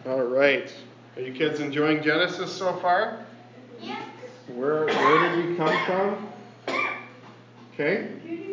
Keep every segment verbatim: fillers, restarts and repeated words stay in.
All right. Are you kids enjoying Genesis so far? Yes. Where, where did we come from? Okay.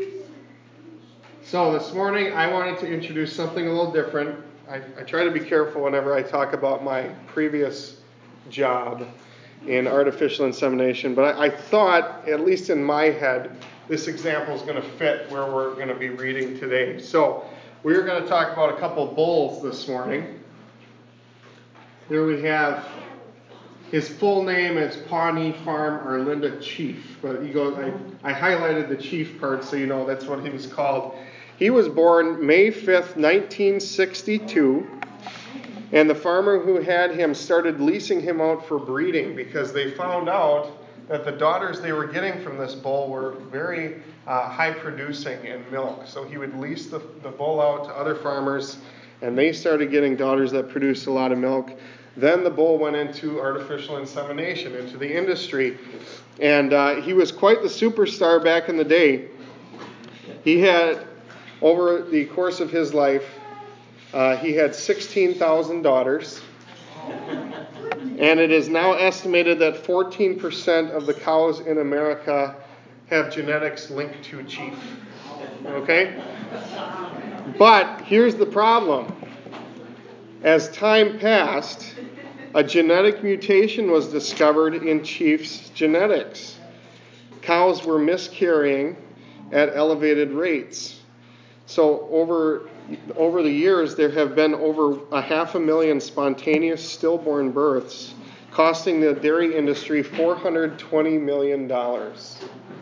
So this morning I wanted to introduce something a little different. I, I try to be careful whenever I talk about my previous job in artificial insemination, but I, I thought, at least in my head, this example is going to fit where we're going to be reading today. So we're going to talk about a couple bulls this morning. Here we have, his full name is Pawnee Farm Arlinda Chief, but he goes, I, I highlighted the chief part so you know that's what he was called. He was born May fifth, nineteen sixty-two, and the farmer who had him started leasing him out for breeding because they found out that the daughters they were getting from this bull were very uh, high producing in milk. So he would lease the, the bull out to other farmers, and they started getting daughters that produced a lot of milk. Then the bull went into artificial insemination, into the industry, and uh, he was quite the superstar back in the day. He had, over the course of his life, uh, he had sixteen thousand daughters, and it is now estimated that fourteen percent of the cows in America have genetics linked to Chief. Okay? But here's the problem. As time passed, a genetic mutation was discovered in Chief's genetics. Cows were miscarrying at elevated rates. So over over the years, there have been over a half a million spontaneous stillborn births, costing the dairy industry four hundred twenty million dollars.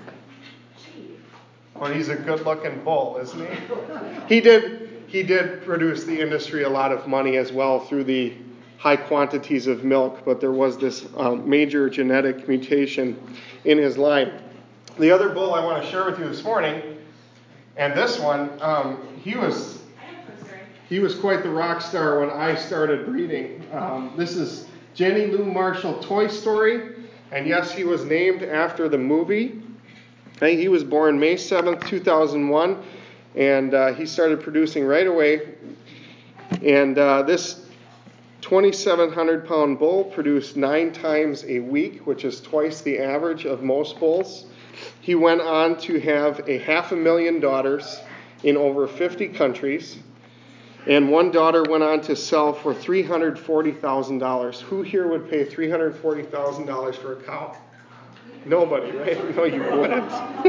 Well, he's a good-looking bull, isn't he? He did he did produce the industry a lot of money as well through the high quantities of milk, but there was this um, major genetic mutation in his line. The other bull I want to share with you this morning, and this one, um, he was he was quite the rock star when I started breeding. Um, this is Jenny Lou Marshall Toy Story, and yes, he was named after the movie. Okay, he was born May seventh, two thousand one, and uh, he started producing right away. And uh, this twenty-seven hundred pound bull produced nine times a week, which is twice the average of most bulls. He went on to have a half a million daughters in over fifty countries. And one daughter went on to sell for three hundred forty thousand dollars. Who here would pay three hundred forty thousand dollars for a cow? Nobody, right? No, you wouldn't.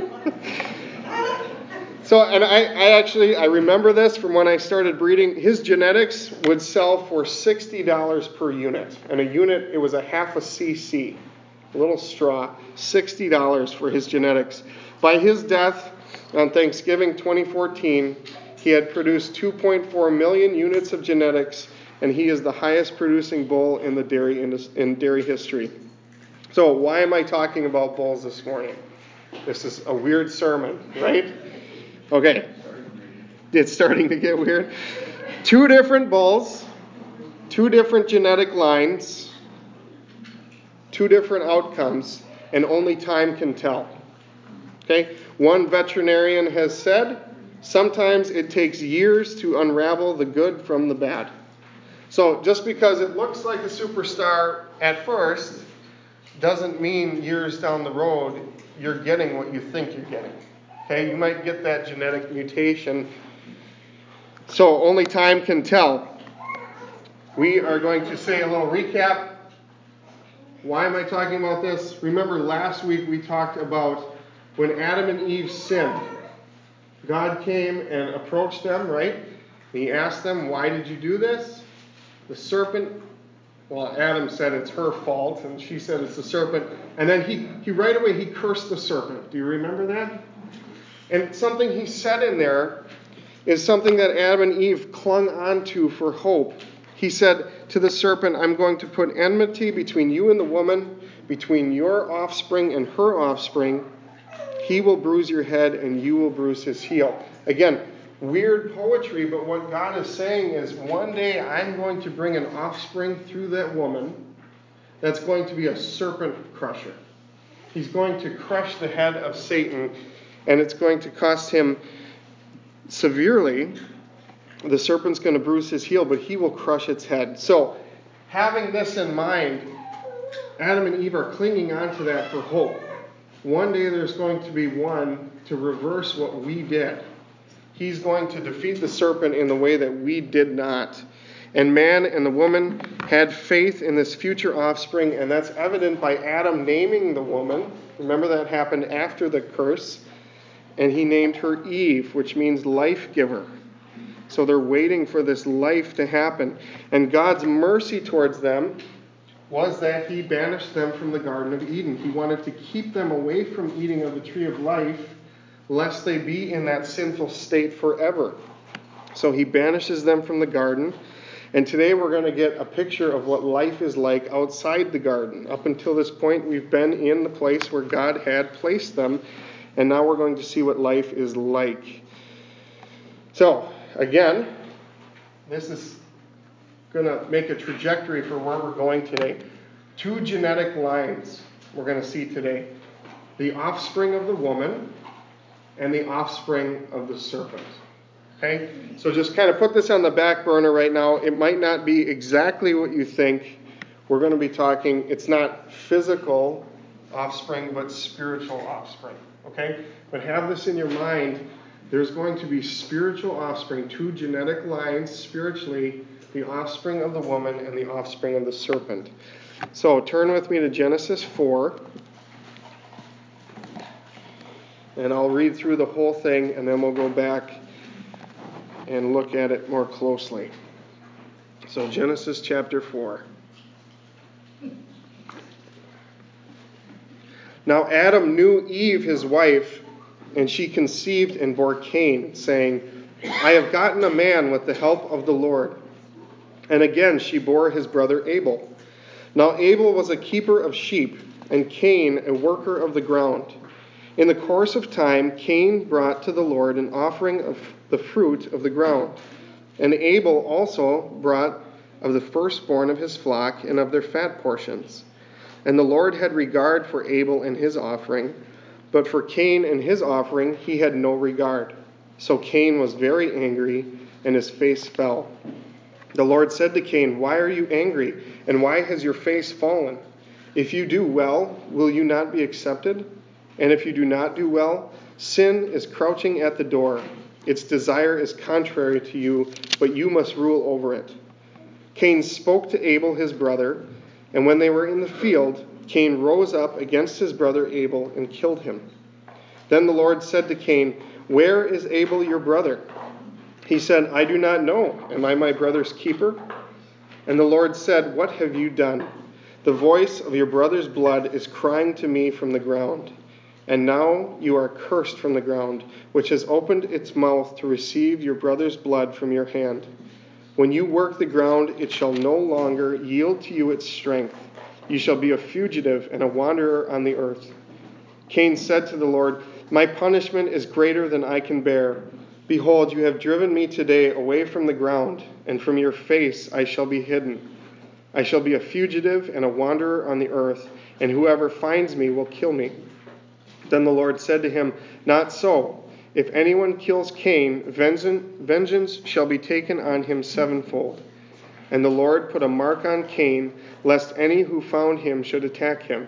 So, and I, I actually, I remember this from when I started breeding. His genetics would sell for sixty dollars per unit. And a unit, it was a half a cc, a little straw, sixty dollars for his genetics. By his death on Thanksgiving twenty fourteen, he had produced two point four million units of genetics, and he is the highest producing bull in the dairy indus- in dairy history. So why am I talking about bulls this morning? This is a weird sermon, right? Okay, it's starting to get weird. Two different bulls, two different genetic lines, two different outcomes, and only time can tell. Okay, one veterinarian has said, sometimes it takes years to unravel the good from the bad. So just because it looks like a superstar at first doesn't mean years down the road you're getting what you think you're getting. Okay, you might get that genetic mutation. So only time can tell. We are going to say a little recap. Why am I talking about this? Remember last week we talked about when Adam and Eve sinned. God came and approached them, right? He asked them, why did you do this? The serpent, well, Adam said it's her fault, and she said it's the serpent. And then he, he right away, he cursed the serpent. Do you remember that? And something he said in there is something that Adam and Eve clung onto for hope. He said to the serpent, I'm going to put enmity between you and the woman, between your offspring and her offspring. He will bruise your head, and you will bruise his heel. Again, weird poetry, but what God is saying is one day I'm going to bring an offspring through that woman that's going to be a serpent crusher. He's going to crush the head of Satan, and it's going to cost him severely. The serpent's going to bruise his heel, but he will crush its head. So having this in mind, Adam and Eve are clinging on to that for hope. One day there's going to be one to reverse what we did. He's going to defeat the serpent in the way that we did not. And man and the woman had faith in this future offspring, and that's evident by Adam naming the woman. Remember, that happened after the curse. And he named her Eve, which means life giver. So they're waiting for this life to happen. And God's mercy towards them was that he banished them from the Garden of Eden. He wanted to keep them away from eating of the tree of life, lest they be in that sinful state forever. So he banishes them from the garden. And today we're going to get a picture of what life is like outside the garden. Up until this point, we've been in the place where God had placed them. And now we're going to see what life is like. So, again, this is going to make a trajectory for where we're going today. Two genetic lines we're going to see today. The offspring of the woman and the offspring of the serpent. Okay? So just kind of put this on the back burner right now. It might not be exactly what you think. We're going to be talking, it's not physical offspring, but spiritual offspring. Okay? But have this in your mind. There's going to be spiritual offspring, two genetic lines spiritually, the offspring of the woman and the offspring of the serpent. So turn with me to Genesis four. And I'll read through the whole thing, and then we'll go back and look at it more closely. So Genesis chapter four. Now Adam knew Eve, his wife, and she conceived and bore Cain, saying, I have gotten a man with the help of the Lord. And again she bore his brother Abel. Now Abel was a keeper of sheep, and Cain a worker of the ground. In the course of time, Cain brought to the Lord an offering of the fruit of the ground. And Abel also brought of the firstborn of his flock and of their fat portions. And the Lord had regard for Abel and his offering, but for Cain and his offering he had no regard. So Cain was very angry, and his face fell. The Lord said to Cain, Why are you angry, and why has your face fallen? If you do well, will you not be accepted? And if you do not do well, sin is crouching at the door. Its desire is contrary to you, but you must rule over it. Cain spoke to Abel his brother, and when they were in the field, Cain rose up against his brother Abel and killed him. Then the Lord said to Cain, Where is Abel your brother? He said, I do not know. Am I my brother's keeper? And the Lord said, What have you done? The voice of your brother's blood is crying to me from the ground. And now you are cursed from the ground, which has opened its mouth to receive your brother's blood from your hand. When you work the ground, it shall no longer yield to you its strength. You shall be a fugitive and a wanderer on the earth. Cain said to the Lord, My punishment is greater than I can bear. Behold, you have driven me today away from the ground, and from your face I shall be hidden. I shall be a fugitive and a wanderer on the earth, and whoever finds me will kill me. Then the Lord said to him, Not so. If anyone kills Cain, vengeance shall be taken on him sevenfold. And the Lord put a mark on Cain, lest any who found him should attack him.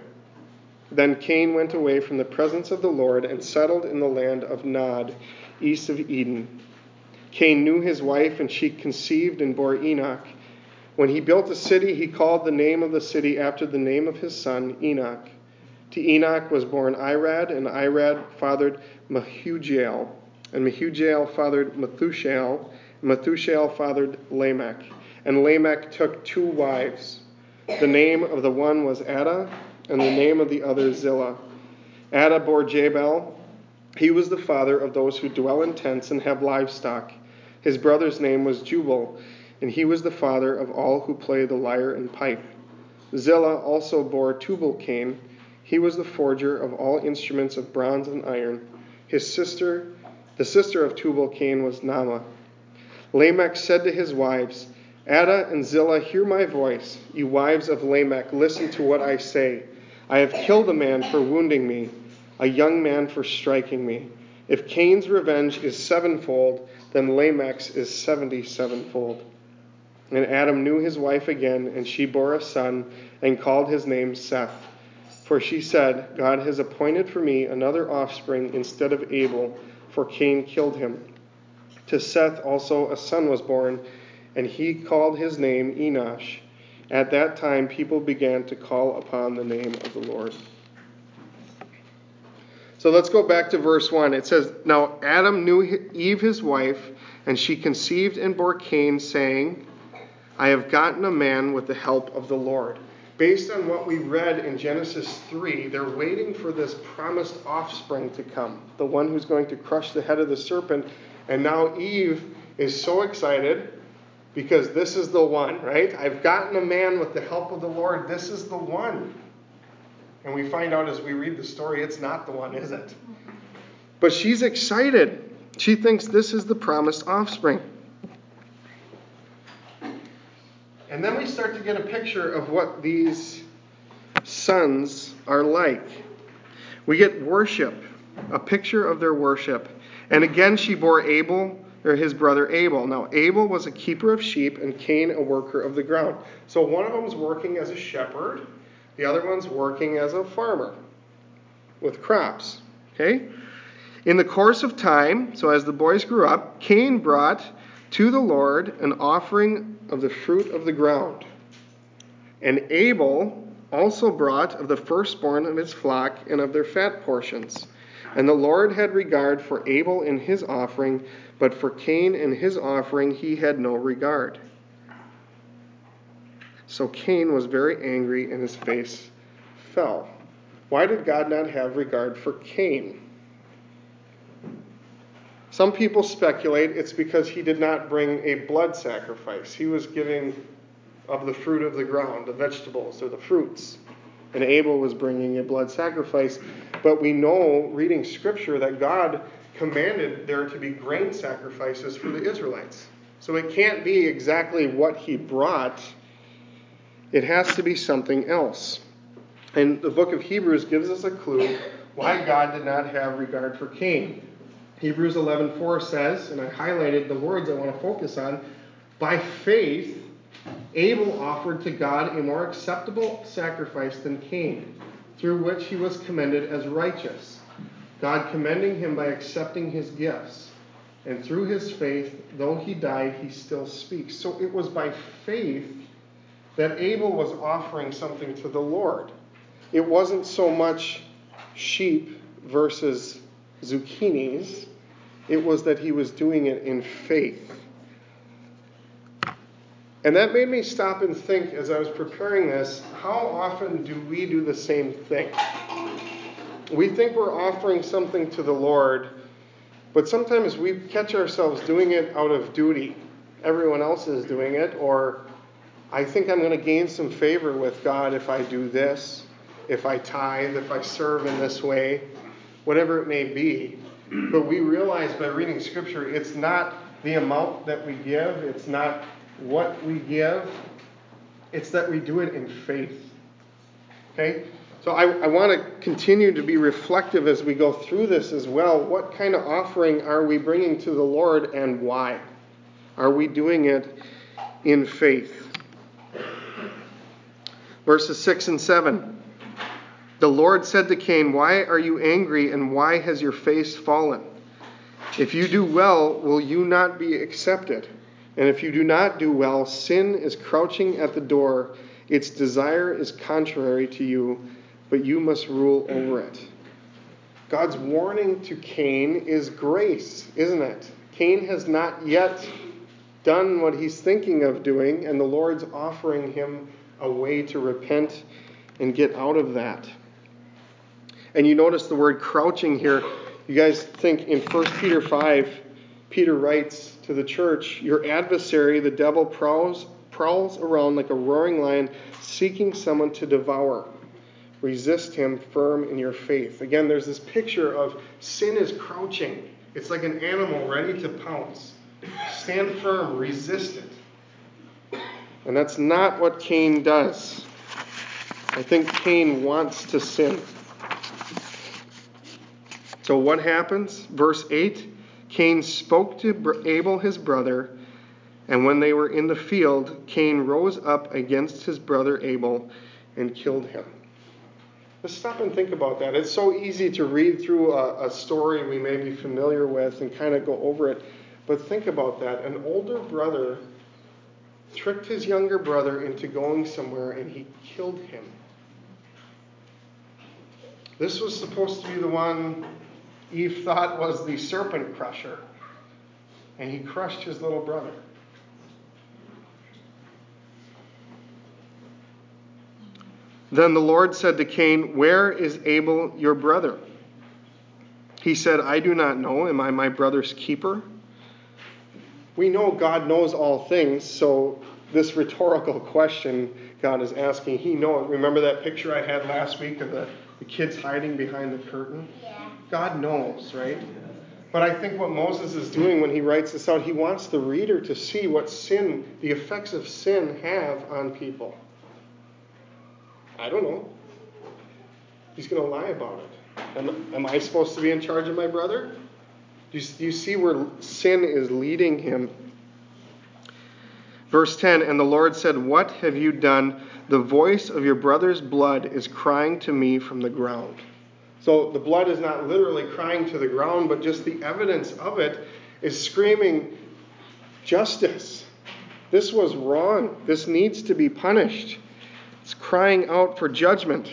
Then Cain went away from the presence of the Lord and settled in the land of Nod, east of Eden. Cain knew his wife, and she conceived and bore Enoch. When he built a city, he called the name of the city after the name of his son, Enoch. To Enoch was born Irad, and Irad fathered Mehujael, and Mehujael fathered Methushael, and Methushael fathered Lamech. And Lamech took two wives. The name of the one was Adah, and the name of the other Zillah. Adah bore Jabal. He was the father of those who dwell in tents and have livestock. His brother's name was Jubal, and he was the father of all who play the lyre and pipe. Zillah also bore Tubal-Cain. He was the forger of all instruments of bronze and iron. His sister, the sister of Tubal-Cain, was Naamah. Lamech said to his wives, Adah and Zillah, hear my voice. You wives of Lamech, listen to what I say. I have killed a man for wounding me, a young man for striking me. If Cain's revenge is sevenfold, then Lamech's is seventy-sevenfold. And Adam knew his wife again, and she bore a son, and called his name Seth. For she said, God has appointed for me another offspring instead of Abel, for Cain killed him. To Seth also a son was born, and he called his name Enosh. At that time people began to call upon the name of the Lord. So let's go back to verse one. It says, Now Adam knew Eve his wife, and she conceived and bore Cain, saying, I have gotten a man with the help of the Lord. Based on what we read in Genesis three, they're waiting for this promised offspring to come, the one who's going to crush the head of the serpent. And now Eve is so excited because this is the one, right? I've gotten a man with the help of the Lord. This is the one. And we find out as we read the story, it's not the one, is it? But she's excited. She thinks this is the promised offspring. And then we start to get a picture of what these sons are like. We get worship, a picture of their worship. And again, she bore Abel, or his brother Abel. Now, Abel was a keeper of sheep, and Cain a worker of the ground. So one of them is working as a shepherd. The other one's working as a farmer with crops. Okay? In the course of time, so as the boys grew up, Cain brought to the Lord an offering of the fruit of the ground. And Abel also brought of the firstborn of his flock and of their fat portions. And the Lord had regard for Abel in his offering, but for Cain in his offering he had no regard. So Cain was very angry, and his face fell. Why did God not have regard for Cain? Some people speculate it's because he did not bring a blood sacrifice. He was giving of the fruit of the ground, the vegetables or the fruits. And Abel was bringing a blood sacrifice. But we know, reading Scripture, that God commanded there to be grain sacrifices for the Israelites. So it can't be exactly what he brought. It has to be something else. And the book of Hebrews gives us a clue why God did not have regard for Cain. Hebrews eleven four says, and I highlighted the words I want to focus on, by faith Abel offered to God a more acceptable sacrifice than Cain, through which he was commended as righteous, God commending him by accepting his gifts. And through his faith, though he died, he still speaks. So it was by faith that Abel was offering something to the Lord. It wasn't so much sheep versus zucchinis. It was that he was doing it in faith. And that made me stop and think as I was preparing this, how often do we do the same thing? We think we're offering something to the Lord, but sometimes we catch ourselves doing it out of duty. Everyone else is doing it, or I think I'm going to gain some favor with God if I do this, if I tithe, if I serve in this way, whatever it may be. But we realize by reading Scripture, it's not the amount that we give, it's not what we give, it's that we do it in faith. Okay? So I, I want to continue to be reflective as we go through this as well. What kind of offering are we bringing to the Lord, and why? Are we doing it in faith? Verses six and seven. The Lord said to Cain, Why are you angry, and why has your face fallen? If you do well, will you not be accepted? And if you do not do well, sin is crouching at the door. Its desire is contrary to you, but you must rule over it. God's warning to Cain is grace, isn't it? Cain has not yet done what he's thinking of doing, and the Lord's offering him a way to repent and get out of that. And you notice the word crouching here. You guys think in First Peter five, Peter writes to the church, Your adversary, the devil, prowls, prowls around like a roaring lion, seeking someone to devour. Resist him firm in your faith. Again, there's this picture of sin is crouching. It's like an animal ready to pounce. Stand firm, resist it. And that's not what Cain does. I think Cain wants to sin. So what happens? Verse eight, Cain spoke to Abel his brother, And when they were in the field, Cain rose up against his brother Abel and killed him. Let's stop and think about that. It's so easy to read through a, a story we may be familiar with and kind of go over it. But think about that. An older brother tricked his younger brother into going somewhere, and he killed him. This was supposed to be the one Eve thought was the serpent crusher, and he crushed his little brother. Then the Lord said to Cain, "Where is Abel your brother?" He said, "I do not know. Am I my brother's keeper?" We know God knows all things, so this rhetorical question God is asking, he knows. Remember that picture I had last week of the, the kids hiding behind the curtain? Yeah. God knows, right? But I think what Moses is doing when he writes this out, he wants the reader to see what sin, the effects of sin have on people. I don't know. He's going to lie about it. Am, am I supposed to be in charge of my brother? Do you, do you see where sin is leading him? Verse ten, and the Lord said, "What have you done? The voice of your brother's blood is crying to me from the ground." So the blood is not literally crying to the ground, but just the evidence of it is screaming, justice. This was wrong. This needs to be punished. It's crying out for judgment.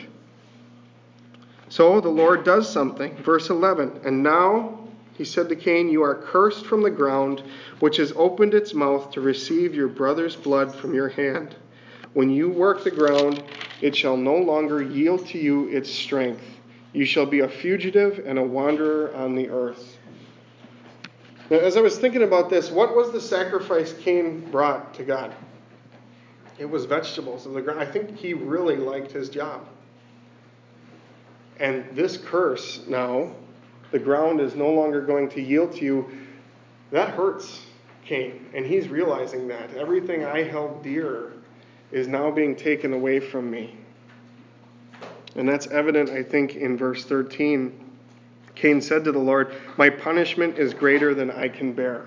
So the Lord does something. Verse eleven, and now he said to Cain, "You are cursed from the ground, which has opened its mouth to receive your brother's blood from your hand. When you work the ground, it shall no longer yield to you its strength. You shall be a fugitive and a wanderer on the earth." Now, as I was thinking about this, what was the sacrifice Cain brought to God? It was vegetables of the ground. I think he really liked his job. And this curse now, the ground is no longer going to yield to you. That hurts Cain, and he's realizing that. Everything I held dear is now being taken away from me. And that's evident, I think, in verse thirteen. Cain said to the Lord, "My punishment is greater than I can bear.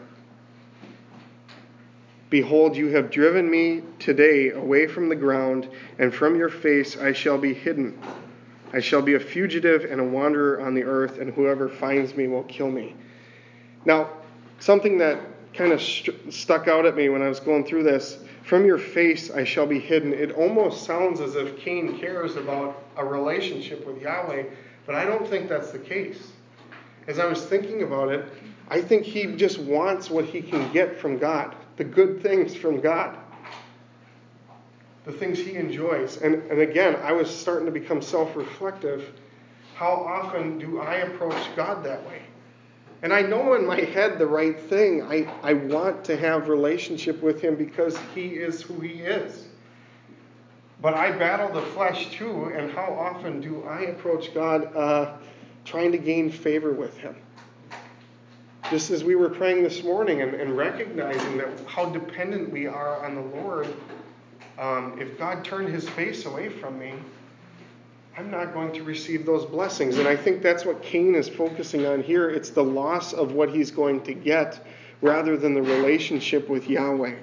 Behold, you have driven me today away from the ground, and from your face I shall be hidden. I shall be a fugitive and a wanderer on the earth, and whoever finds me will kill me." Now, something that kind of st- stuck out at me when I was going through this, from your face I shall be hidden. It almost sounds as if Cain cares about a relationship with Yahweh, but I don't think that's the case. As I was thinking about it, I think he just wants what he can get from God, the good things from God, the things he enjoys. And, and again, I was starting to become self-reflective. How often do I approach God that way? And I know in my head the right thing. I, I want to have relationship with him because he is who he is. But I battle the flesh too, and how often do I approach God uh, trying to gain favor with him? Just as we were praying this morning and, and recognizing that how dependent we are on the Lord. Um, if God turned his face away from me, I'm not going to receive those blessings. And I think that's what Cain is focusing on here. It's the loss of what he's going to get rather than the relationship with Yahweh.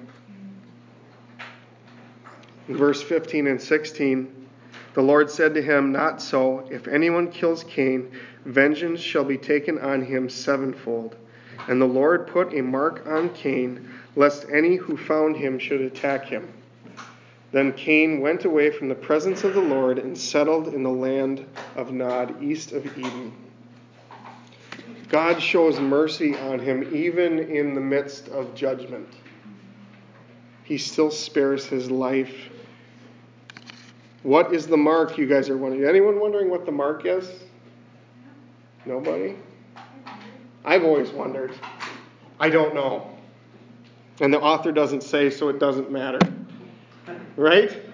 In verse fifteen and sixteen, the Lord said to him, "Not so. If anyone kills Cain, vengeance shall be taken on him sevenfold." And the Lord put a mark on Cain, lest any who found him should attack him. Then Cain went away from the presence of the Lord and settled in the land of Nod, east of Eden. God shows mercy on him even in the midst of judgment. He still spares his life. What is the mark, you guys are wondering? Anyone wondering what the mark is? Nobody? I've always wondered. I don't know. And the author doesn't say, so it doesn't matter. Right?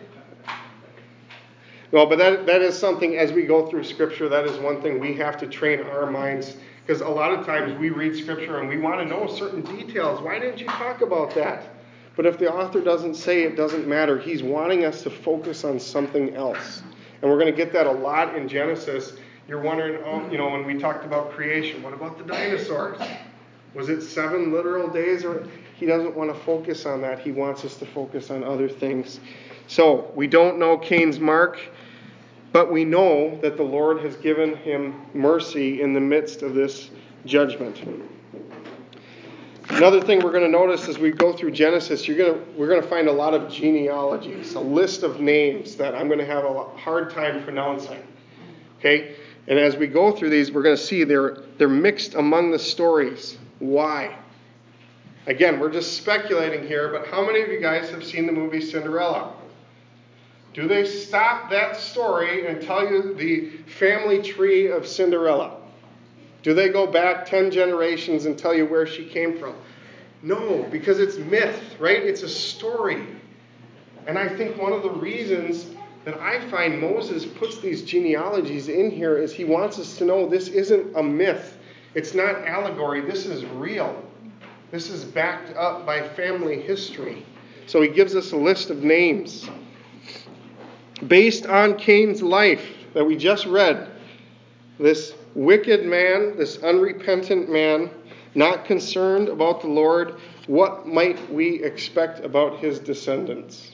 Well, but that that is something, as we go through Scripture, that is one thing we have to train our minds. Because a lot of times we read Scripture and we want to know certain details. Why didn't you talk about that? But if the author doesn't say, it doesn't matter. He's wanting us to focus on something else. And we're going to get that a lot in Genesis. You're wondering, oh, you know, when we talked about creation, what about the dinosaurs? Was it seven literal days? Or He doesn't want to focus on that. He wants us to focus on other things. So, we don't know Cain's mark, but we know that the Lord has given him mercy in the midst of this judgment. Another thing we're going to notice as we go through Genesis, you're going to, we're going to find a lot of genealogies, a list of names that I'm going to have a hard time pronouncing. Okay? And as we go through these, we're going to see they're, they're mixed among the stories. Why? Again, we're just speculating here, but how many of you guys have seen the movie Cinderella? Do they stop that story and tell you the family tree of Cinderella? Do they go back ten generations and tell you where she came from? No, because it's myth, right? It's a story. And I think one of the reasons that I find Moses puts these genealogies in here is he wants us to know this isn't a myth. It's not allegory. This is real. This is backed up by family history. So he gives us a list of names. Based on Cain's life that we just read, this wicked man, this unrepentant man, not concerned about the Lord, what might we expect about his descendants?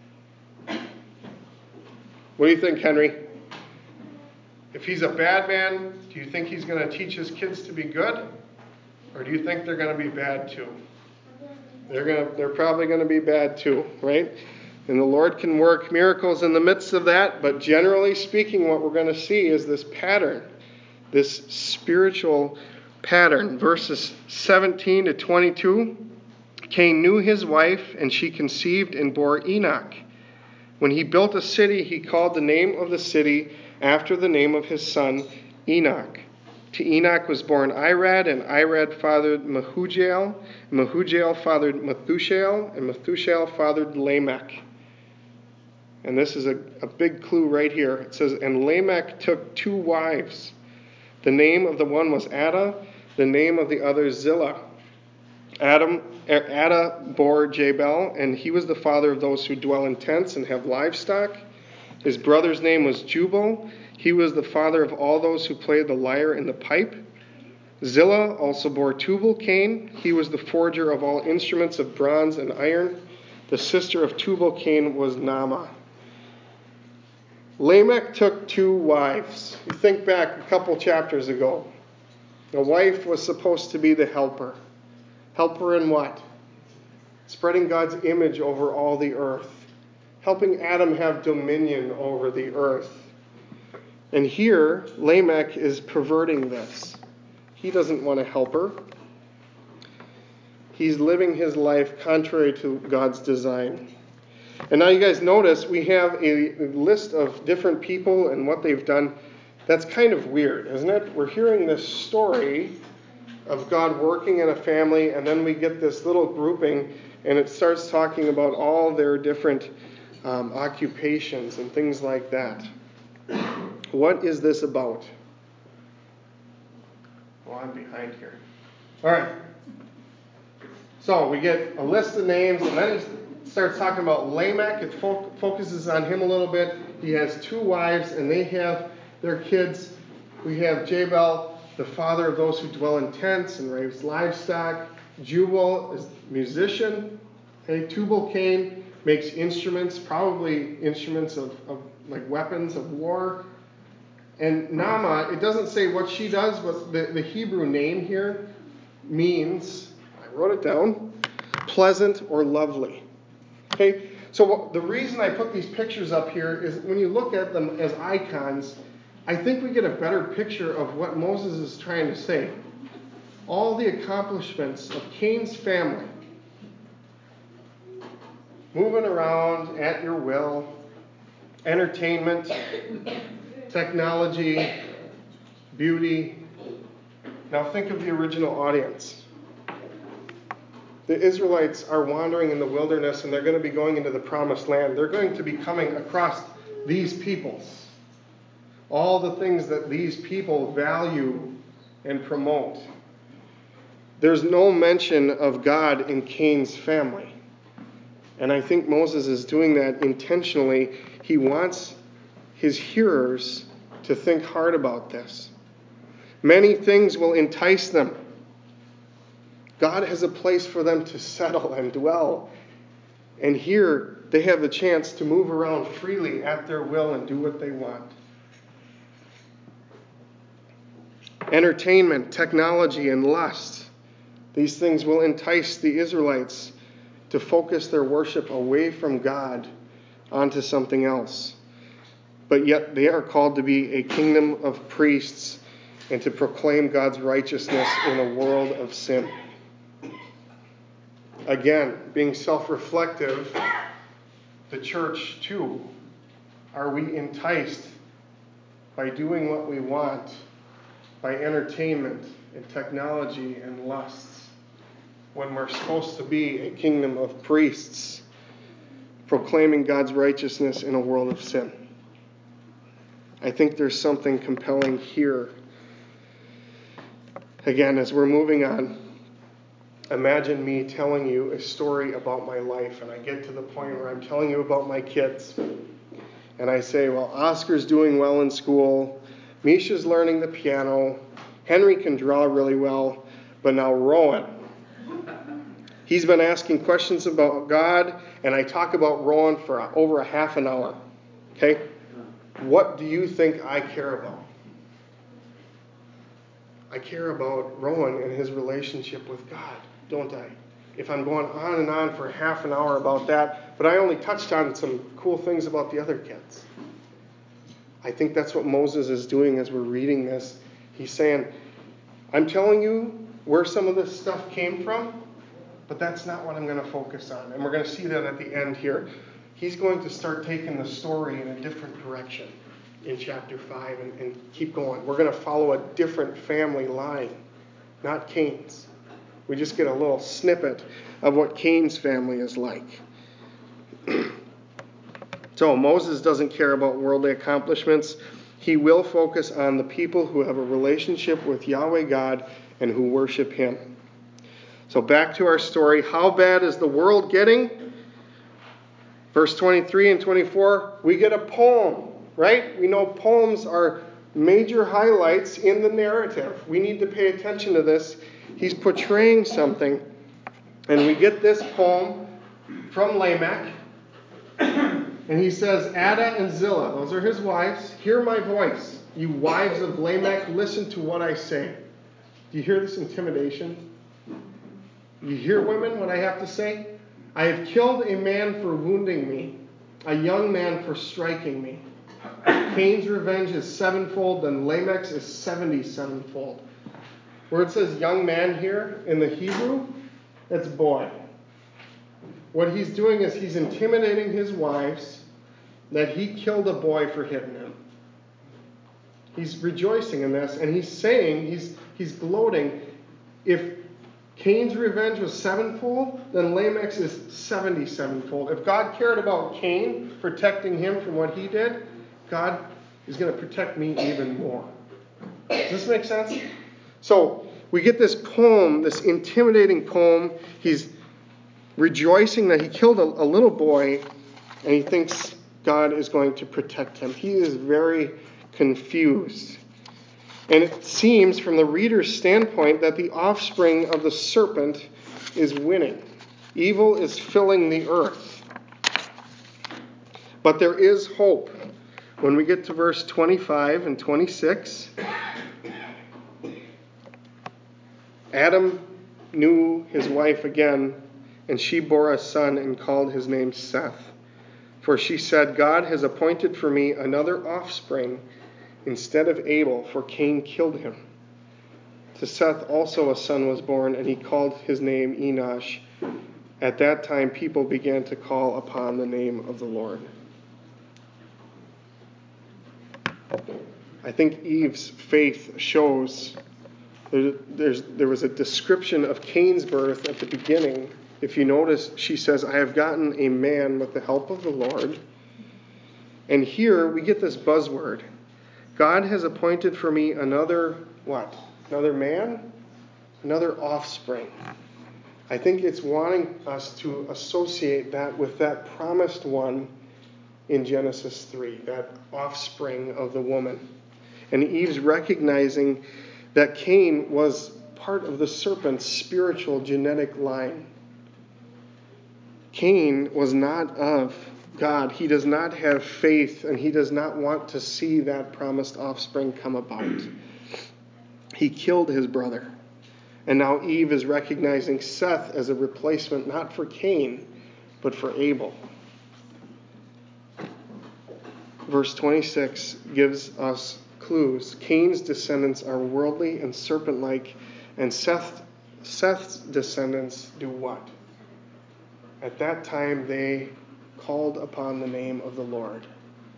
What do you think, Henry? If he's a bad man, do you think he's going to teach his kids to be good? Or do you think they're going to be bad too? They're going to, they're probably going to be bad too, right? And the Lord can work miracles in the midst of that, but generally speaking, what we're going to see is this pattern, this spiritual pattern. Verses seventeen to twenty-two, Cain knew his wife, and she conceived and bore Enoch. When he built a city, he called the name of the city after the name of his son, Enoch. To Enoch was born Irad, and Irad fathered Mehujael. Mehujael fathered Methushael, and Methushael fathered Lamech. And this is a, a big clue right here. It says, and Lamech took two wives. The name of the one was Ada, the name of the other Zillah. Adam, Ada bore Jabal, and he was the father of those who dwell in tents and have livestock. His brother's name was Jubal. He was the father of all those who played the lyre and the pipe. Zillah also bore Tubal-Cain. He was the forger of all instruments of bronze and iron. The sister of Tubal-Cain was Naamah. Lamech took two wives. You think back a couple chapters ago. The wife was supposed to be the helper. Helper in what? Spreading God's image over all the earth. Helping Adam have dominion over the earth. And here, Lamech is perverting this. He doesn't want to help her. He's living his life contrary to God's design. And now you guys notice we have a list of different people and what they've done. That's kind of weird, isn't it? We're hearing this story of God working in a family, and then we get this little grouping, and it starts talking about all their different um, occupations and things like that. What is this about? Well, I'm behind here. All right. So we get a list of names, and then it starts talking about Lamech. It fo- focuses on him a little bit. He has two wives, and they have their kids. We have Jabal, the father of those who dwell in tents and raise livestock. Jubal is a musician. Okay, Tubal-Cain makes instruments, probably instruments of, of like weapons of war. And Naamah, it doesn't say what she does, but the, the Hebrew name here means, I wrote it down, pleasant or lovely. Okay, so the reason I put these pictures up here is when you look at them as icons, I think we get a better picture of what Moses is trying to say. All the accomplishments of Cain's family, moving around at your will, entertainment, technology, beauty. Now think of the original audience. The Israelites are wandering in the wilderness, and they're going to be going into the promised land. They're going to be coming across these peoples. All the things that these people value and promote. There's no mention of God in Cain's family. And I think Moses is doing that intentionally. He wants his hearers to think hard about this. Many things will entice them. God has a place for them to settle and dwell. And here they have the chance to move around freely at their will and do what they want. Entertainment, technology, and lust. These things will entice the Israelites to focus their worship away from God onto something else. But yet they are called to be a kingdom of priests and to proclaim God's righteousness in a world of sin. Again, being self-reflective, the church too, are we enticed by doing what we want, by entertainment and technology and lusts, when we're supposed to be a kingdom of priests, proclaiming God's righteousness in a world of sin? I think there's something compelling here. Again, as we're moving on, imagine me telling you a story about my life, and I get to the point where I'm telling you about my kids, and I say, well, Oscar's doing well in school, Misha's learning the piano, Henry can draw really well, but now Rowan, he's been asking questions about God, and I talk about Rowan for over a half an hour. Okay? What do you think I care about? I care about Rowan and his relationship with God, don't I? If I'm going on and on for half an hour about that, but I only touched on some cool things about the other kids. I think that's what Moses is doing as we're reading this. He's saying, I'm telling you where some of this stuff came from, but that's not what I'm going to focus on. And we're going to see that at the end here. He's going to start taking the story in a different direction in chapter five and, and keep going. We're going to follow a different family line, not Cain's. We just get a little snippet of what Cain's family is like. So Moses doesn't care about worldly accomplishments. He will focus on the people who have a relationship with Yahweh God and who worship him. So back to our story. How bad is the world getting? Verse twenty-three and twenty-four, we get a poem, right? We know poems are major highlights in the narrative. We need to pay attention to this. He's portraying something. And we get this poem from Lamech. And he says, Ada and Zillah, those are his wives, hear my voice. You wives of Lamech, listen to what I say. Do you hear this intimidation? You hear, women, what I have to say? I have killed a man for wounding me, a young man for striking me. Cain's revenge is sevenfold, and Lamech's is seventy-sevenfold. Where it says young man here in the Hebrew, that's boy. What he's doing is he's intimidating his wives that he killed a boy for hitting him. He's rejoicing in this, and he's saying, he's he's gloating, if Cain's revenge was sevenfold, then Lamech's is seventy-sevenfold. If God cared about Cain, protecting him from what he did, God is going to protect me even more. Does this make sense? So we get this poem, this intimidating poem. He's rejoicing that he killed a, a little boy, and he thinks God is going to protect him. He is very confused. And it seems from the reader's standpoint that the offspring of the serpent is winning. Evil is filling the earth. But there is hope. When we get to verse twenty-five and twenty-six, Adam knew his wife again, and she bore a son and called his name Seth. For she said, God has appointed for me another offspring instead of Abel, for Cain killed him. To Seth also a son was born, and he called his name Enosh. At that time people began to call upon the name of the Lord. I think Eve's faith shows there, there's, there was a description of Cain's birth at the beginning. If you notice, she says, I have gotten a man with the help of the Lord. And here we get this buzzword. God has appointed for me another, what? Another man? Another offspring. I think it's wanting us to associate that with that promised one in Genesis three, that offspring of the woman. And Eve's recognizing that Cain was part of the serpent's spiritual genetic line. Cain was not of God. He does not have faith, and he does not want to see that promised offspring come about. He killed his brother. And now Eve is recognizing Seth as a replacement, not for Cain, but for Abel. Verse twenty-six gives us clues. Cain's descendants are worldly and serpent-like, and Seth, Seth's descendants do what? At that time, they called upon the name of the Lord.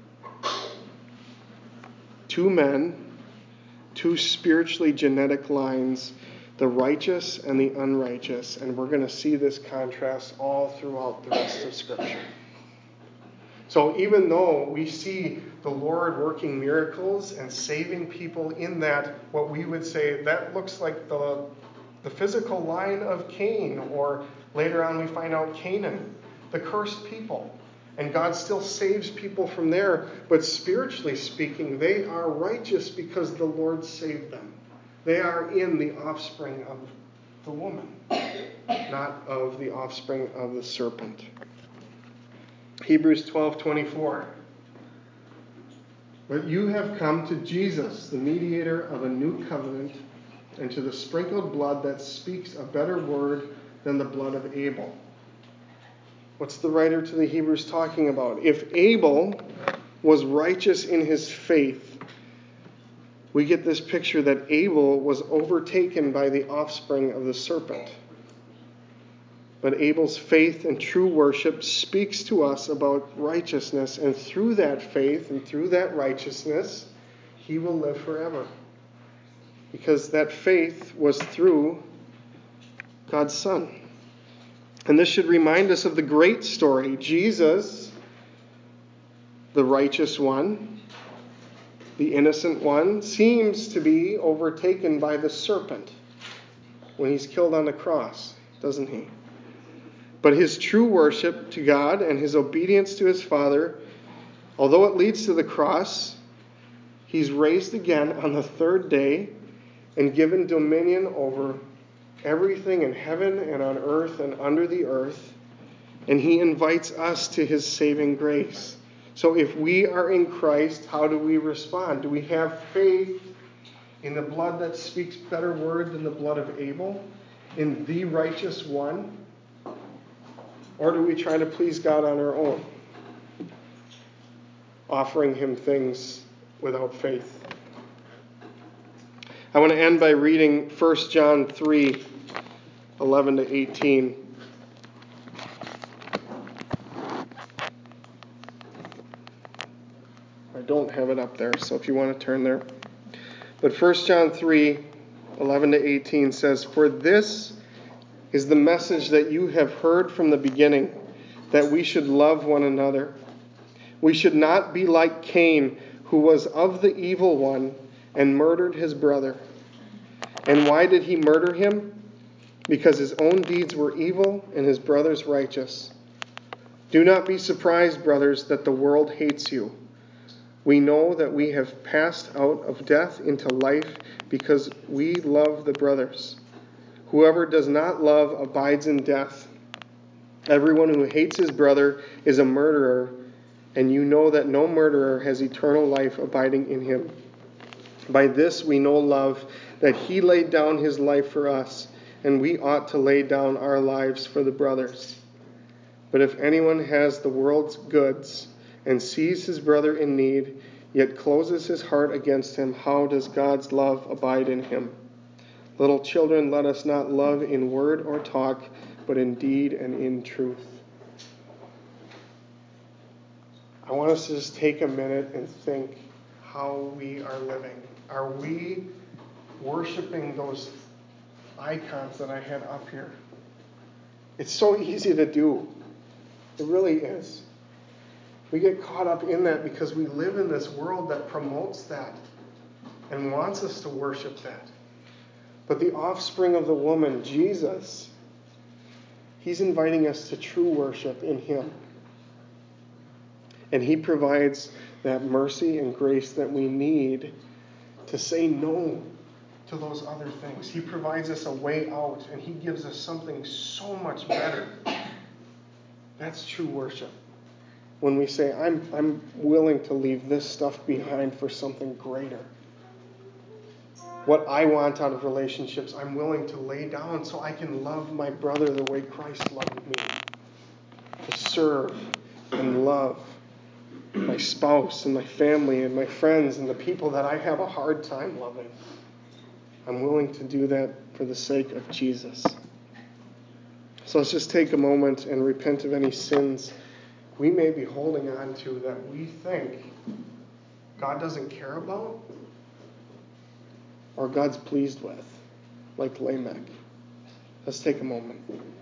Two men, two spiritually genetic lines, the righteous and the unrighteous. And we're going to see this contrast all throughout the rest of Scripture. So even though we see the Lord working miracles and saving people in that, what we would say, that looks like the, the physical line of Cain, or later on we find out Canaan, the cursed people. And God still saves people from there. But spiritually speaking, they are righteous because the Lord saved them. They are in the offspring of the woman, not of the offspring of the serpent. Hebrews twelve twenty-four. But you have come to Jesus, the mediator of a new covenant, and to the sprinkled blood that speaks a better word than the blood of Abel. What's the writer to the Hebrews talking about? If Abel was righteous in his faith, we get this picture that Abel was overtaken by the offspring of the serpent. But Abel's faith and true worship speaks to us about righteousness, and through that faith and through that righteousness, he will live forever. Because that faith was through God's Son. And this should remind us of the great story. Jesus, the righteous one, the innocent one, seems to be overtaken by the serpent when he's killed on the cross, doesn't he? But his true worship to God and his obedience to his Father, although it leads to the cross, he's raised again on the third day and given dominion over everything in heaven and on earth and under the earth. And he invites us to his saving grace. So if we are in Christ, how do we respond? Do we have faith in the blood that speaks better word than the blood of Abel? In the righteous one? Or do we try to please God on our own, offering him things without faith? I want to end by reading First John three, eleven to eighteen. I don't have it up there, so if you want to turn there. But First John three, eleven to eighteen says, "For this is the message that you have heard from the beginning, that we should love one another. We should not be like Cain, who was of the evil one and murdered his brother. And why did he murder him? Because his own deeds were evil and his brother's righteous. Do not be surprised, brothers, that the world hates you. We know that we have passed out of death into life because we love the brothers. Whoever does not love abides in death. Everyone who hates his brother is a murderer, and you know that no murderer has eternal life abiding in him. By this we know love, that he laid down his life for us, and we ought to lay down our lives for the brothers. But if anyone has the world's goods and sees his brother in need, yet closes his heart against him, how does God's love abide in him? Little children, let us not love in word or talk, but in deed and in truth." I want us to just take a minute and think how we are living. Are we worshiping those icons that I had up here? It's so easy to do. It really is. We get caught up in that because we live in this world that promotes that and wants us to worship that. But the offspring of the woman, Jesus, he's inviting us to true worship in him. And he provides that mercy and grace that we need to say no to those other things. He provides us a way out, and He gives us something so much better. That's true worship. When we say, I'm, I'm willing to leave this stuff behind for something greater. What I want out of relationships, I'm willing to lay down so I can love my brother the way Christ loved me. To serve and love my spouse and my family and my friends and the people that I have a hard time loving. I'm willing to do that for the sake of Jesus. So let's just take a moment and repent of any sins we may be holding on to that we think God doesn't care about or God's pleased with, like Lamech. Let's take a moment.